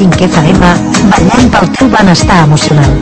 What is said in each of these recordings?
105 FM, ballant pel teu benestar emocional.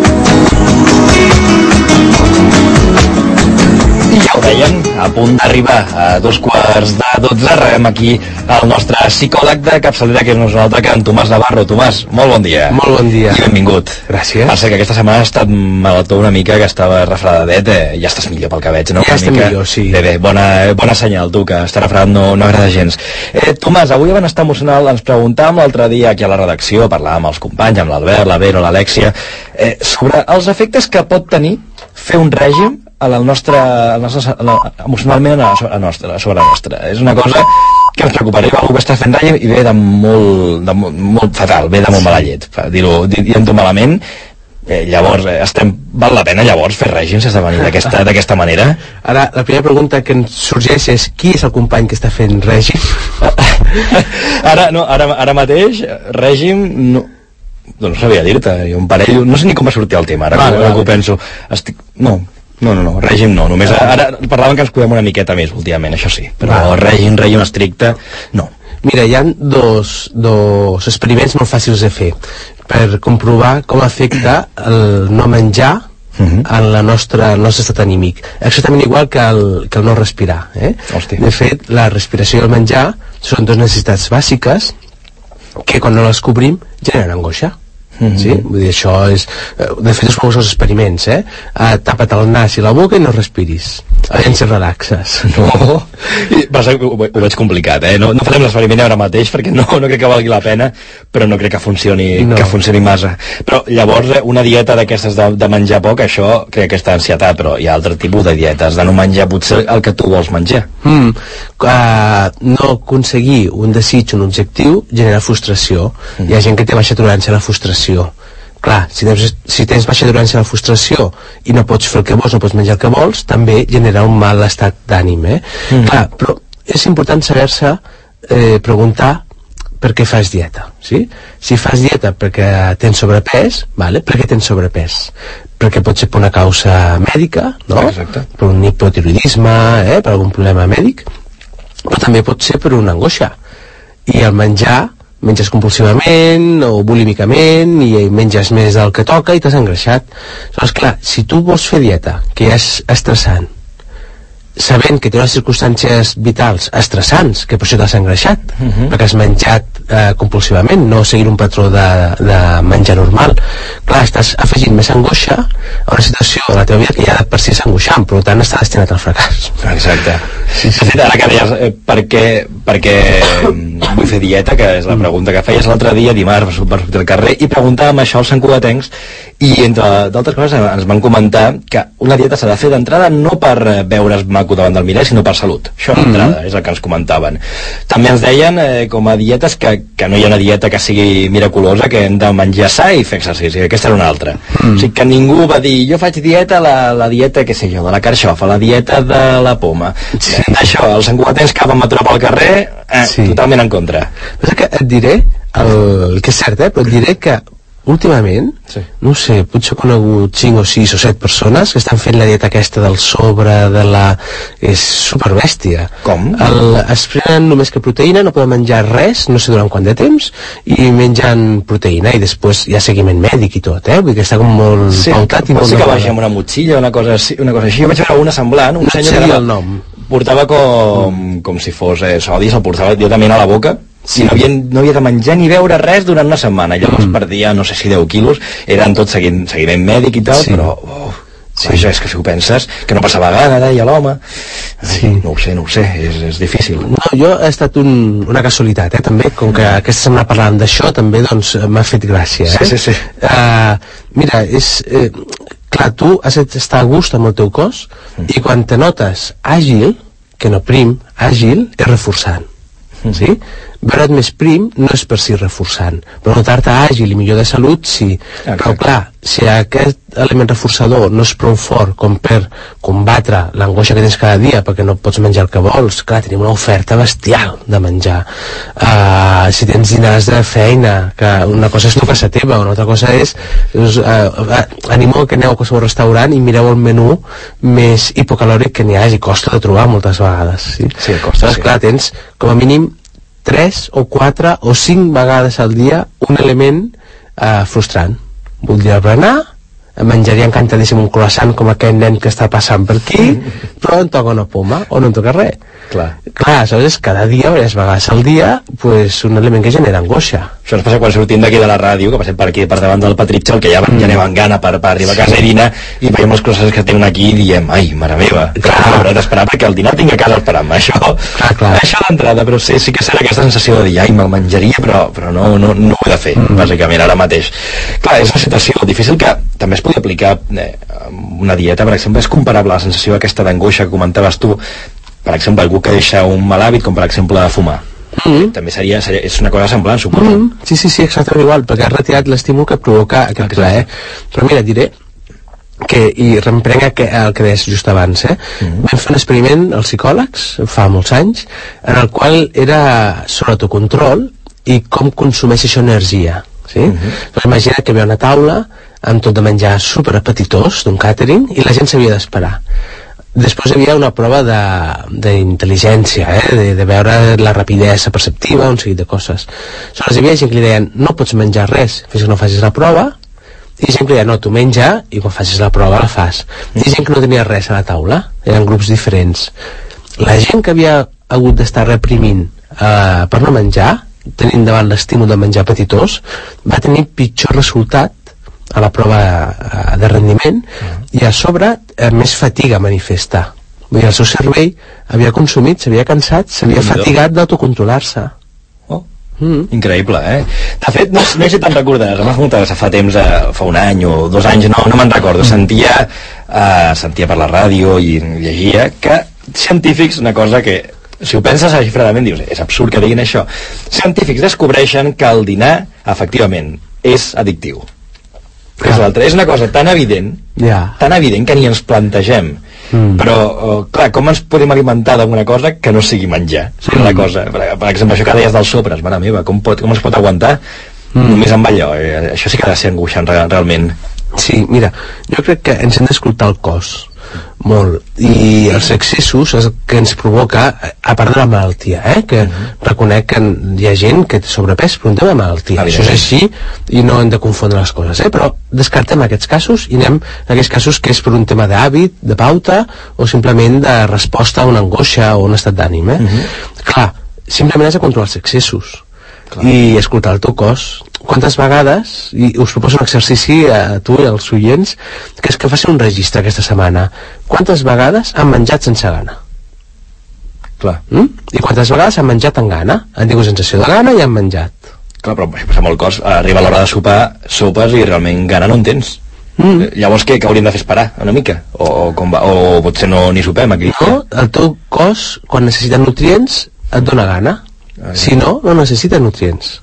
I ja ho deien, a punt d'arribar a 11:45, rebem aquí el nostre psicòleg de capçalera, que és no altre que en Tomàs Navarro. Tomàs, molt bon dia. Molt bon dia. I benvingut. Gràcies. Sé que aquesta setmana has estat malaltó una mica, que estava refredadet, ja estàs millor pel que veig, no? Ja estic millor, sí. Bé, bona senyal, tu, que estar refredat no agrada gens. Tomàs, avui a Benestar Emocional ens preguntàvem l'altre dia aquí a la redacció, parlàvem amb els companys, amb l'Albert, la Vero, l'Alèxia, sobre els efectes que pot tenir fer un règim emocionalment sobre la nostra. És una cosa que ens preocuparia, algú que està fent règim i ve de molt fatal, ve de molt mala llet, dient-ho malament. Llavors, val la pena llavors fer règim sense venir d'aquesta manera? Ara, la primera pregunta que ens sorgeix és: qui és el company que està fent règim? Ara mateix, règim... No sabia dir-te, un parell... No sé ni com va sortir el tema, ara que ho penso. No, règim no. Només ara parlàvem que ens cuidem una miqueta més últimament, això sí. Però règim estricte, no. Mira, hi ha dos experiments molt fàcils de fer per comprovar com afecta el no menjar en el nostre estat anímic. Exactament igual que el no respirar. De fet, la respiració i el menjar són dues necessitats bàsiques que quan no les cobrim generen angoixa. Sí? Vull dir, això és... De fet, es posen els experiments, tapa't el nas i la boca i no respiris. Aviam si relaxes. No. Ho veig complicat, No farem l'experiment ara mateix perquè no crec que valgui la pena, però no crec que funcioni massa. Però llavors, una dieta d'aquestes de menjar poc, això crec que està ansietat, però hi ha altre tipus de dietes, de no menjar potser el que tu vols menjar. No aconseguir un desig, un objectiu, genera frustració. Hi ha gent que té baixa tolerància a la frustració. Clar, si tens baixa tolerància a la frustració i no pots fer el que vols, no pots menjar el que vols, també genera un mal estat d'ànim. Clar, però és important saber-se preguntar per què fas dieta. Sí? Si fas dieta perquè tens sobrepès, per què tens sobrepès? Perquè pot ser per una causa mèdica, no? Exacte. Per un hipotiroidisme, per algun problema mèdic, però també pot ser per una angoixa. I el menges compulsivament o bulímicament i menges més del que toca i t'has engreixat. Llavors, clar, si tu vols fer dieta, que és estressant, sabent que té unes circumstàncies vitals estressants, que per això t'has engreixat, perquè has menjat compulsivament, no seguir un patró de menjar normal, clar, estàs afegint més angoixa a una situació de la teva vida que ja per si és angoixant, per tant està destinat al fracàs. Exacte. Ara que deies per què vull fer dieta, que és la pregunta que feies l'altre dia, dimarts, per sortir al carrer, i preguntàvem això als santcugatencs, i entre d'altres coses ens van comentar que una dieta s'ha de fer d'entrada no per veure's maco davant del mirall, sinó per salut. Això d'entrada és el que ens comentaven. També ens deien com a dietes que no hi ha una dieta que sigui miraculosa, que hem de menjar sa i fer exercici. Aquesta era una altra. O sigui que ningú va dir, jo faig dieta, la dieta, què sé jo, de la carxofa, la dieta de la poma. Això, els santcugatencs que vam aturar pel carrer, totalment en contra. Però que et diré, el que és cert, però et diré que últimament, no sé, potser he conegut 5 o 6 o 7 persones que estan fent la dieta aquesta del sobre, és superbèstia. Com? Es prenen només que proteïna, no poden menjar res, no sé durant quant de temps, i mengen proteïna, i després hi ha seguiment mèdic i tot, vull dir que està com molt pautat i molt... Pot ser que vagi amb una motxilla, una cosa així. Jo vaig veure una semblant, un senyor que el nom. Portava com si fos sodi, se'l portava directament a la boca, i no havia de menjar ni beure res durant una setmana. Llavors perdia, no sé si 10 quilos, eren tot seguiment mèdic i tal, però això és que si ho penses, que no passava gana, deia l'home. No ho sé, és difícil. No, jo he estat una casualitat, també, com que aquesta setmana parlàvem d'això, també m'ha fet gràcia. Sí. Mira, clar, tu has d'estar a gust amb el teu cos, i quan te notes àgil, que no prim, àgil, és reforçant. Sí? Veure't més prim no és per si reforçant, però notar-te àgil i millor de salut sí. Però clar, si aquest element reforçador no és prou fort com per combatre l'angoixa que tens cada dia perquè no pots menjar el que vols, clar, tenim una oferta bestial de menjar. Si tens dinars de feina, que una cosa és tu casa teva, una altra cosa és animo que aneu a qualsevol restaurant i mireu el menú més hipocalòric que n'hi ha, i costa de trobar moltes vegades. Sí, costa, sí. Clar, tens com a mínim 3 o 4 o 5 vegades al dia un element frustrant. Voldria berenar, em menjaria encantadíssim un croissant com aquest nen que està passant per aquí, però em toca una poma o no em toca res. Clar, aleshores cada dia, diverses vegades al dia, pues, un element que genera angoixa. Això ens passa quan sortim d'aquí de la ràdio, que passem per aquí per davant del Patritxol, que ja anem en gana per arribar a casa i dinar, i veiem els croissants que tenen aquí i diem, ai, mare meva, hauré d'esperar perquè el dinar tinc a casa esperant-me. Això d'entrada, però sí que serà aquesta sensació de dir, ai, me'l menjaria, però no ho he de fer, bàsicament, ara mateix. Clar, és una situació difícil que també es podria aplicar una dieta, per exemple, és comparable a la sensació aquesta d'angoixa que comentaves tu, per exemple, algú que deixa un mal hàbit, com per exemple fumar. També és una cosa semblant, suposo. Sí, exactament igual, perquè has retirat l'estímul que provoca aquest plaer. Però mira, diré que, i reprenc el que deies just abans, vam fer un experiment als psicòlegs fa molts anys, en el qual era sobre autocontrol i com consumeix això energia. Doncs imagina que hi havia una taula amb tot de menjar superapetitós d'un càtering i la gent s'havia d'esperar. Després hi havia una prova d'intel·ligència, de veure la rapidesa perceptiva, un seguit de coses. Aleshores hi havia gent que li deien, no pots menjar res fins que no facis la prova, i gent que li deia, no, tu menja i quan facis la prova la fas. I gent que no tenia res a la taula, eren grups diferents. La gent que havia hagut d'estar reprimint per no menjar, tenint davant l'estímul de menjar apetitós, va tenir pitjor resultat a la prova de rendiment i a sobre més fatiga manifesta. Vull dir, el seu cervell havia consumit, s'havia cansat, s'havia fatigat d'autocontrolar-se. Increïble, De fet, no sé si te'n recordes, m'has preguntat fa temps, fa un any o 2 anys, no me'n recordo, sentia per la ràdio i llegia que científics, una cosa que si ho penses xifradament dius, és absurd que diguin això, científics descobreixen que el dinar efectivament és addictiu. És una cosa tan evident que ni ens plantegem. Però, clar, com ens podem alimentar d'una cosa que no sigui menjar? La cosa, per exemple, això que deies dels sopres, mare meva, com es pot aguantar només amb allò? Això sí que ha de ser angoixant realment. Sí, mira, jo crec que ens hem d'escoltar el cos molt, i els excessos és el que ens provoca, a part de la malaltia, que reconec que hi ha gent que té sobrepès per un tema de malaltia, això és així i no hem de confondre les coses, però descartem aquests casos i anem a aquells casos que és per un tema d'hàbit, de pauta o simplement de resposta a una angoixa o un estat d'ànim. Clar, simplement has de controlar els excessos i escoltar el teu cos. Quantes vegades, i us proposo un exercici a tu i als oients, que és que facin un registre aquesta setmana, quantes vegades han menjat sense gana? Clar. I quantes vegades han menjat amb gana? Han tingut sensació de gana i han menjat. Clar, però això passa molt cos, arriba l'hora de sopar, sopes i realment gana no en tens. Llavors què hauríem de fer, esperar una mica? O potser ni sopem aquí? No, el teu cos, quan necessita nutrients, et dona gana. Si no, no necessita nutrients.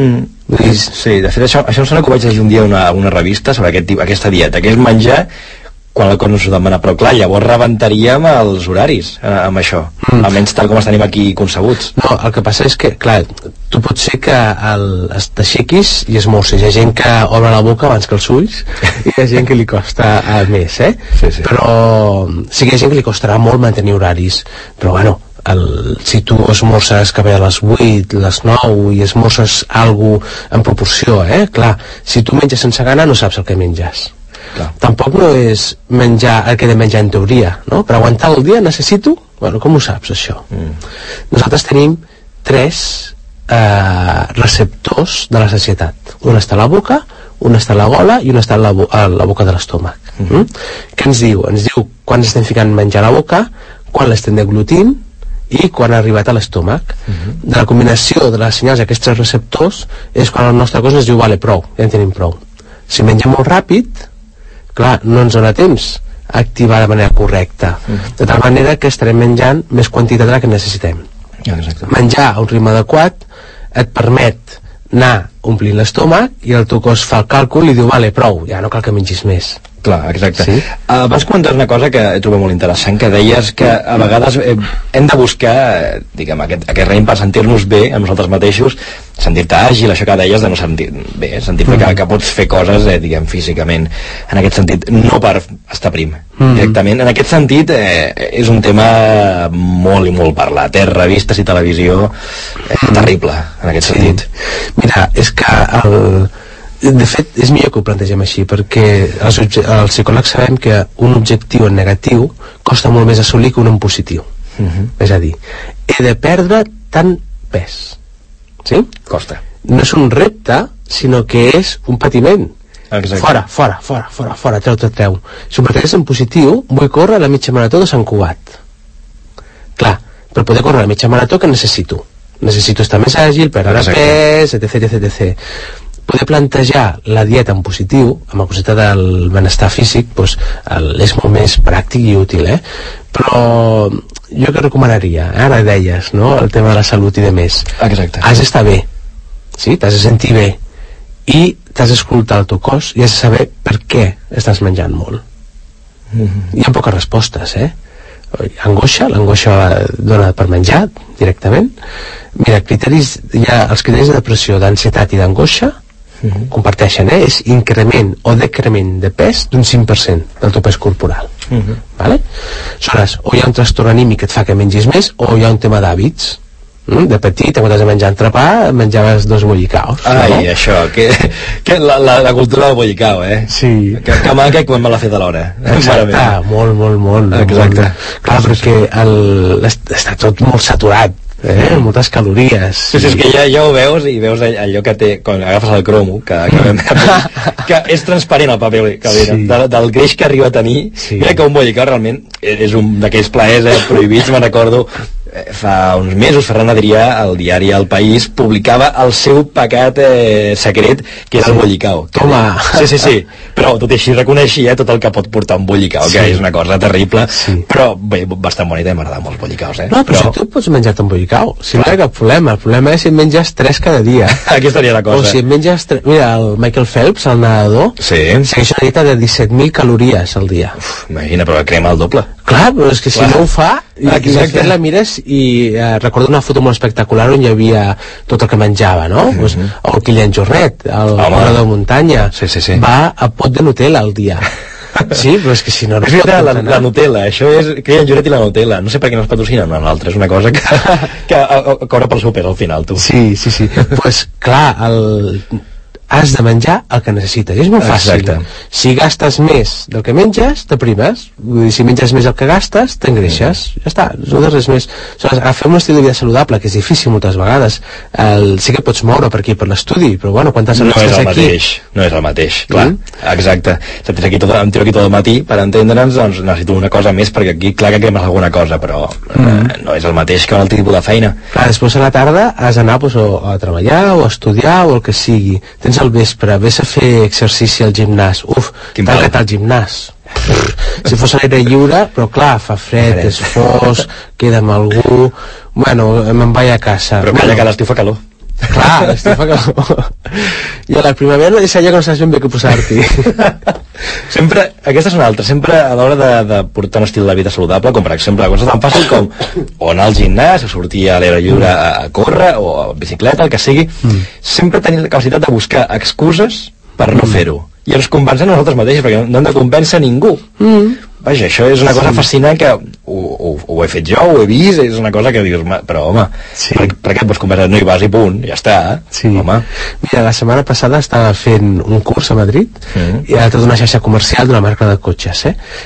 Sí, de fet això em sembla que ho vaig llegir un dia a una revista sobre aquesta dieta, que és menjar quan el cos no s'ho demana, però clar, llavors rebentaríem els horaris amb això, almenys tal com els tenim aquí concebuts. No, el que passa és que, clar, tu pot ser que t'aixequis i esmorcis. Hi ha gent que obre la boca abans que els ulls i hi ha gent que li costa més, Sí. Però sí que hi ha gent que li costarà molt mantenir horaris, però bueno, si tu esmorces que ve a les 8, les 9 i esmorces alguna en proporció, clar, si tu menges sense gana no saps el que menges. Clar. Tampoc no és menjar el que he de menjar en teoria, no? Per aguantar el dia necessito... Bueno, com ho saps, això? Nosaltres tenim 3 receptors de la sacietat. Un està a la boca, un està a la gola i un està a la boca de l'estómac. Què ens diu? Ens diu quan estem ficant menjar a la boca, quan l'estem deglutint i quan ha arribat a l'estómac. De la combinació de les senyals d'aquests 3 receptors és quan el nostre cos ens diu, vale, prou, ja en tenim prou. Si mengem molt ràpid, clar, no ens dona temps a activar de manera correcta, de tal manera que estarem menjant més quantitat de la que necessitem. Menjar a un ritme adequat et permet anar omplint l'estómac i el teu cos fa el càlcul i diu, vale, prou, ja no cal que mengis més. Clar, exacte. Sí? Vas comentar una cosa que he trobat molt interessant, que deies que a vegades hem de buscar, diguem, aquest règim per sentir-nos bé amb nosaltres mateixos, sentir-te àgil, això que deies de no sentir bé, sentir-te que pots fer coses, diguem, físicament, en aquest sentit, no per estar prim, directament. En aquest sentit, és un tema molt i molt parlat, revistes i televisió, terrible, en aquest sentit. Mira, és que de fet, és millor que ho plantegem així, perquè els psicòlegs sabem que un objectiu en negatiu costa molt més assolir que un en positiu. És a dir, he de perdre tant pes. Sí? Costa. No és un repte, sinó que és un patiment. Exacte. Fora, treu. Si ho planteges en positiu, vull córrer la mitja marató de Sant Cugat. Clar, per poder córrer la mitja marató, què necessito? Necessito estar més àgil, perdre pes, etc. Poder plantejar la dieta en positiu, amb el concepte del benestar físic, doncs, és molt més pràctic i útil, però jo que recomanaria, ara deies, no?, el tema de la salut i de més. Exacte. Has d'estar bé, sí? T'has de sentir bé i t'has d'escoltar el teu cos i has de saber per què estàs menjant molt. Hi ha poques respostes, l'angoixa dona per menjar directament. Mira, hi ha els criteris de depressió, d'ansietat i d'angoixa comparteixen, és increment o decrement de pes d'un 5% del teu pes corporal. Vale? Aleshores, o hi ha un trastorn anímic que et fa que mengis més, o hi ha un tema d'hàbits. De petit, quan has de menjar entrepà, menjaves 2 bollicaos. Ai, no? Això, que la cultura del bollicao, Sí. Que manca quan me l'ha fet a l'hora. Exacte, molt. Exacte. Clar, perquè està tot molt saturat, moltes calories. Sí, és que ja ho veus, i veus allò que té, quan agafes el cromo, que és transparent el paper que del greix que arriba a tenir. Mira que un bollicao realment és un d'aquells plaers prohibits. Me'n recordo, fa uns mesos Ferran Adrià, al diari El País, publicava el seu pecat secret, que és el bollicao. Home! Sí, però tot i així reconeixia tot el que pot portar un bollicao, que és una cosa terrible, però bé, bastant bonita, m'agrada molt els bollicaos, No, però si tu pots menjar-te un bollicao, si no hi ha cap problema. El problema és si en menges 3 cada dia. Aquí estaria la cosa. O si en menges 3... Mira, el Michael Phelps, el nedador, segueix una dieta de 17.000 calories al dia. Imagina, però crema el doble. Clar, però és que si no ho fa, i després la mires i recordo una foto molt espectacular on hi havia tot el que menjava, no? O el Kilian Jornet, el corredor de muntanya, va a pot de Nutella al dia. Sí, però és que si no... És veritat, la Nutella, això és Kilian Jornet i la Nutella. No sé per què no es patrocinen una altra, és una cosa que cobra pel súper al final, tu. Sí. Pues clar, has de menjar el que necessites, i és molt fàcil. Si gastes més del que menges, t'aprimes. Vull dir, si menges més del que gastes, t'engreixes. Ja està, no des res més. Agafem un estil de vida saludable, que és difícil moltes vegades. Sí que pots moure per aquí per l'estudi, però bueno, quantes hores estàs aquí? No és el mateix, clar. Exacte. Si em tiro aquí tot el matí, per entendre'ns, doncs necessito una cosa més, perquè aquí clar que cremes alguna cosa, però no és el mateix que un altre tipus de feina. Clar, després a la tarda has d'anar a treballar o a estudiar o el que sigui. Tens al vespre, vés a fer exercici al gimnàs. Tanca't al gimnàs. Si fos a l'aire lliure, però clar, fa fred, és fosc, queda amb algú, bueno, me'n vaig a casa. Però calla, que a l'estiu fa calor. Clar, l'estiu fa calor. I a la primavera no deixa ja que no saps ben bé què posar-t'hi. Sempre, aquesta és una altra, sempre a l'hora de portar un estil de vida saludable, com per exemple coses tan fàcil com o anar al gimnàs, o sortir a l'aire lliure a córrer, o a bicicleta, el que sigui, sempre tenir la capacitat de buscar excuses per no fer-ho. I ens convencem nosaltres mateixos, perquè no hem de convèncer ningú. Vaja, això és una cosa fascinant que ho he fet jo, ho he vist, és una cosa que dius, però home, per què et pots conversar? No hi vas i punt, ja està, home. Mira, la setmana passada estava fent un curs a Madrid, i era tota una xarxa comercial d'una marca de cotxes,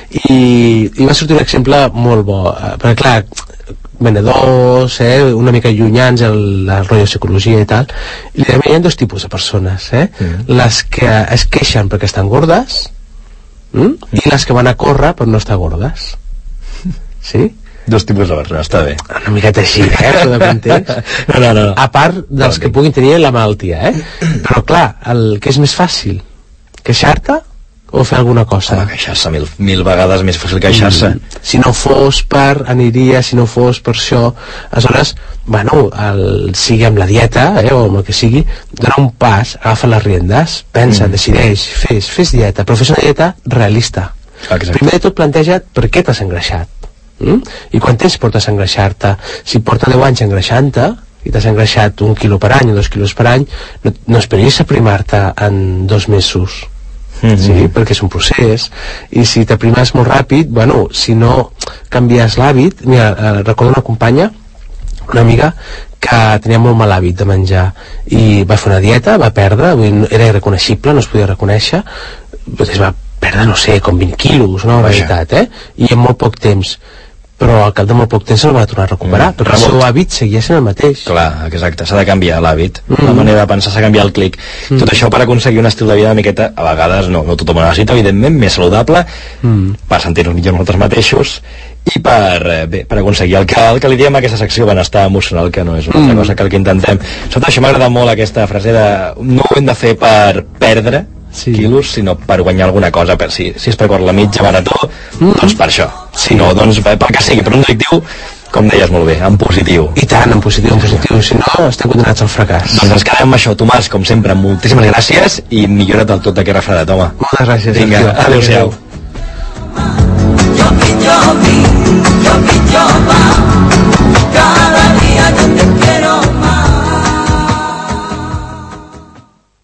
i va sortir un exemple molt bo, perquè clar, venedors, una mica llunyans el rotllo de psicologia i tal, i hi ha 2 tipus de persones, les que es queixen perquè estan gordes, i les que van a córrer per no estar gordes. Sí? 2 tipus de persones, està bé. Una miqueta així, però de context. No. A part dels que puguin tenir la malaltia, però clar, el que és més fàcil, queixar-te o fer alguna cosa. Home, queixar-se mil vegades més fàcil queixar-se. Si no fos per aniria, si no fos per això, aleshores, bueno, sigui amb la dieta, o amb el que sigui, dona un pas, agafa les riendes, pensa, decideix, fes dieta, però fes una dieta realista. Exacte. Primer de tot planteja't per què t'has engreixat. I quant temps portes a engreixar-te? Si porta 10 anys engreixant-te i t'has engreixat 1 quilo per any o 2 quilos per any, no esperis a primar-te en 2 mesos. Sí, perquè és un procés, i si t'aprimes molt ràpid, bueno, si no canvies l'hàbit, mira, recordo una companya, una amiga que tenia molt mal hàbit de menjar i va fer una dieta, va perdre, era irreconeixible, no es podia reconèixer, es va perdre, no sé, com 20 quilos, una veritat, i en molt poc temps, però al cap de molt poc temps se'l va tornar a recuperar, perquè el seu hàbit seguia sent el mateix. Clar, exacte, s'ha de canviar l'hàbit, la manera de pensar, s'ha de canviar el clic. Tot això per aconseguir un estil de vida una miqueta, a vegades no tothom ho necessita, evidentment, més saludable, per sentir-nos millor nosaltres mateixos, i per aconseguir el que li diem a aquesta secció benestar emocional, que no és una altra cosa que el que intentem. Sobretot això m'agrada molt aquesta frase de no ho hem de fer per perdre quilos, sinó per guanyar alguna cosa. Si és per córrer la mitja marató, doncs per això. Si no, doncs pel que sigui, però un objectiu, com deies molt bé, en positiu. I tant, en positiu, si no estem condemnats al fracàs. Doncs ens quedem amb això, Tomàs, com sempre, moltíssimes gràcies i millora't del tot d'aquest refredat, home. Moltes gràcies. Vinga, adéu-siau.